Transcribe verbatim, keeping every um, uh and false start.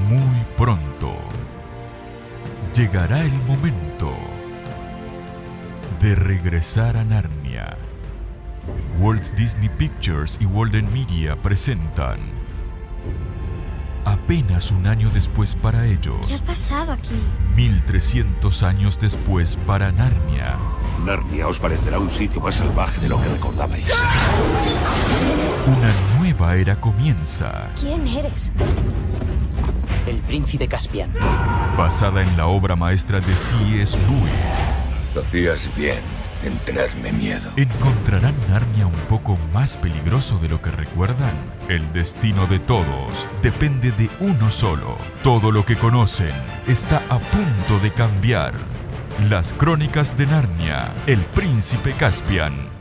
Muy pronto llegará el momento de regresar a Narnia. Walt Disney Pictures y Walden Media presentan, apenas un año después para ellos, ¿Qué ha pasado aquí? mil trescientos años después para Narnia. Narnia os parecerá un sitio más salvaje de lo que recordabais. Una nueva era comienza, ¿Quién eres? El príncipe Caspian. basada en la obra maestra de C S Lewis. Hacías bien en tenerme miedo. ¿Encontrarán Narnia un poco más peligroso de lo que recuerdan? El destino de todos depende de uno solo. Todo lo que conocen está a punto de cambiar. Las Crónicas de Narnia, el príncipe Caspian.